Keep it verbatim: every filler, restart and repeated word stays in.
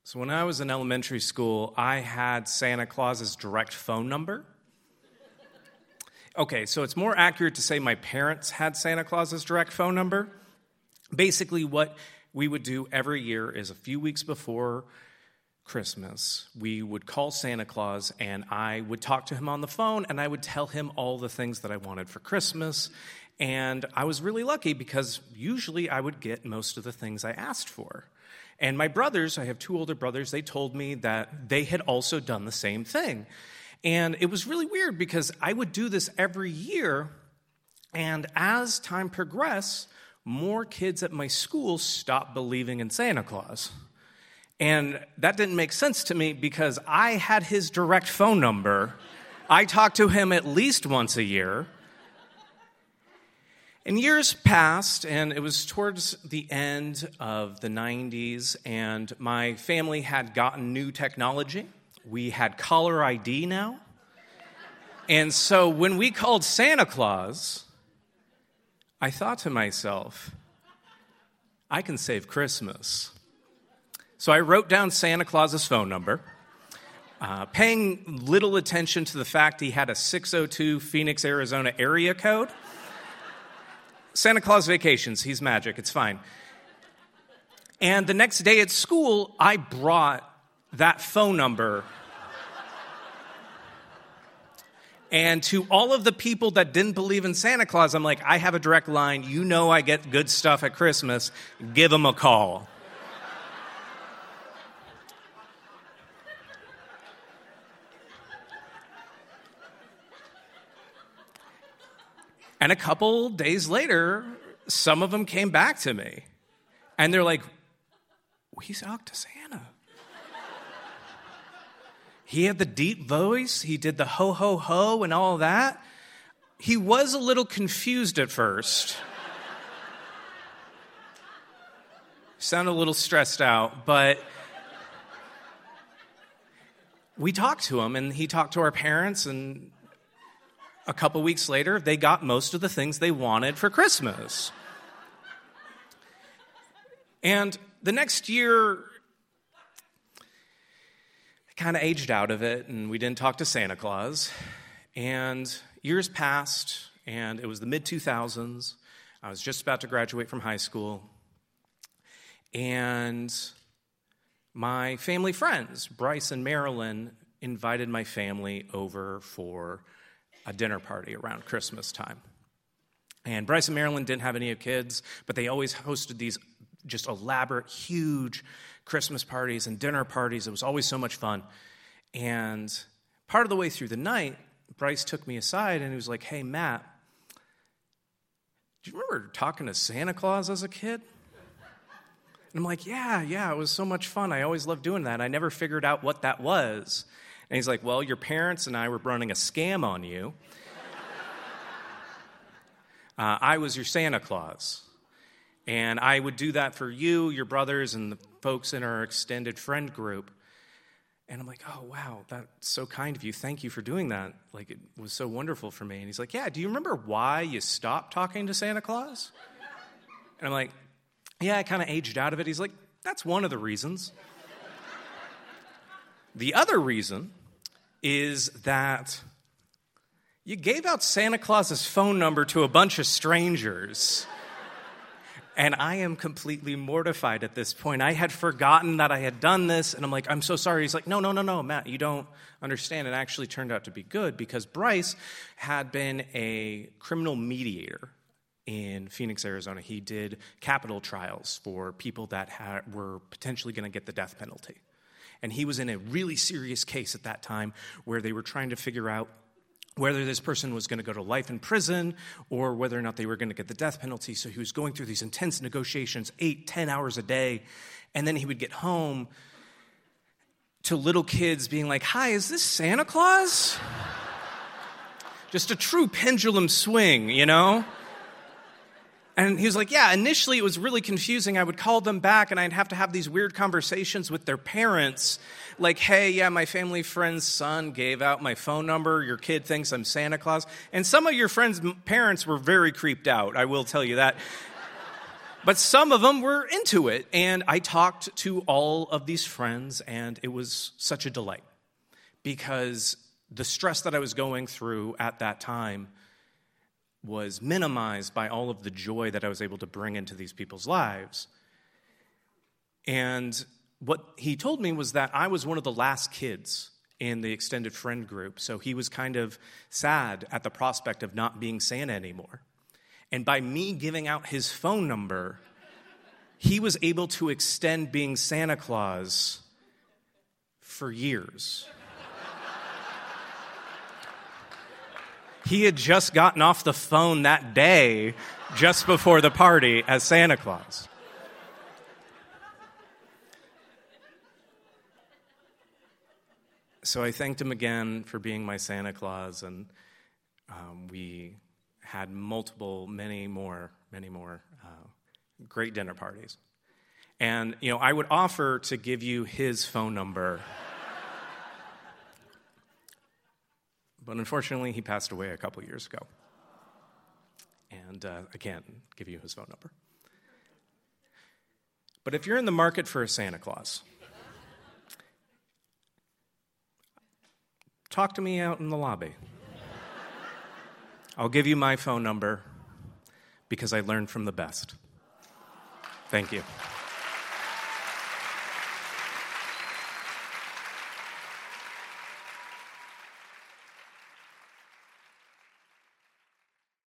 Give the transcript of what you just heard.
So when I was in elementary school, I had Santa Claus's direct phone number. Okay, so it's more accurate to say my parents had Santa Claus's direct phone number. Basically, what we would do every year is a few weeks before Christmas, we would call Santa Claus, and I would talk to him on the phone, and I would tell him all the things that I wanted for Christmas. And I was really lucky because usually I would get most of the things I asked for. And my brothers, I have two older brothers, they told me that they had also done the same thing. And it was really weird because I would do this every year, and as time progressed, more kids at my school stopped believing in Santa Claus. And that didn't make sense to me because I had his direct phone number. I talked to him at least once a year. And years passed, and it was towards the end of the nineties, and my family had gotten new technology. We had caller I D now. And so when we called Santa Claus, I thought to myself, I can save Christmas. So I wrote down Santa Claus's phone number, uh, paying little attention to the fact he had a six oh two Phoenix, Arizona area code. Santa Claus vacations, he's magic, it's fine. And the next day at school, I brought that phone number. And to all of the people that didn't believe in Santa Claus, I'm like, I have a direct line. You know I get good stuff at Christmas. Give him a call. And a couple days later, some of them came back to me. And they're like, we talked to Santa. He had the deep voice. He did the ho, ho, ho and all that. He was a little confused at first. Sounded a little stressed out, but we talked to him, and he talked to our parents, and a couple weeks later, they got most of the things they wanted for Christmas. And the next year, I kind of aged out of it, and we didn't talk to Santa Claus. And years passed, and it was the mid two thousands. I was just about to graduate from high school. And my family friends, Bryce and Marilyn, invited my family over for a dinner party around Christmas time. And Bryce and Marilyn didn't have any kids, but they always hosted these just elaborate, huge Christmas parties and dinner parties. It was always so much fun. And part of the way through the night, Bryce took me aside and he was like, hey, Matt, do you remember talking to Santa Claus as a kid? And I'm like, yeah, yeah, it was so much fun. I always loved doing that. I never figured out what that was. And he's like, well, your parents and I were running a scam on you. uh, I was your Santa Claus. And I would do that for you, your brothers, and the folks in our extended friend group. And I'm like, oh, wow, that's so kind of you. Thank you for doing that. Like, it was so wonderful for me. And he's like, yeah, do you remember why you stopped talking to Santa Claus? And I'm like, yeah, I kind of aged out of it. He's like, that's one of the reasons. The other reason is that you gave out Santa Claus's phone number to a bunch of strangers. And I am completely mortified at this point. I had forgotten that I had done this, and I'm like, I'm so sorry. He's like, no, no, no, no, Matt, you don't understand. It actually turned out to be good because Bryce had been a criminal mediator in Phoenix, Arizona. He did capital trials for people that had, were potentially going to get the death penalty. And he was in a really serious case at that time where they were trying to figure out whether this person was going to go to life in prison or whether or not they were going to get the death penalty. So he was going through these intense negotiations, eight, ten hours a day. And then he would get home to little kids being like, hi, is this Santa Claus? Just a true pendulum swing, you know? And he was like, yeah, initially it was really confusing. I would call them back and I'd have to have these weird conversations with their parents. Like, hey, yeah, my family friend's son gave out my phone number. Your kid thinks I'm Santa Claus. And some of your friends' parents were very creeped out, I will tell you that. But some of them were into it, and I talked to all of these friends, and it was such a delight because the stress that I was going through at that time was minimized by all of the joy that I was able to bring into these people's lives. And what he told me was that I was one of the last kids in the extended friend group, so he was kind of sad at the prospect of not being Santa anymore. And by me giving out his phone number, he was able to extend being Santa Claus for years. He had just gotten off the phone that day, just before the party, as Santa Claus. So I thanked him again for being my Santa Claus, and um, we had multiple, many more, many more uh, great dinner parties. And, you know, I would offer to give you his phone number. But unfortunately, he passed away a couple years ago. And uh, I can't give you his phone number. But if you're in the market for a Santa Claus, talk to me out in the lobby. I'll give you my phone number because I learned from the best. Thank you.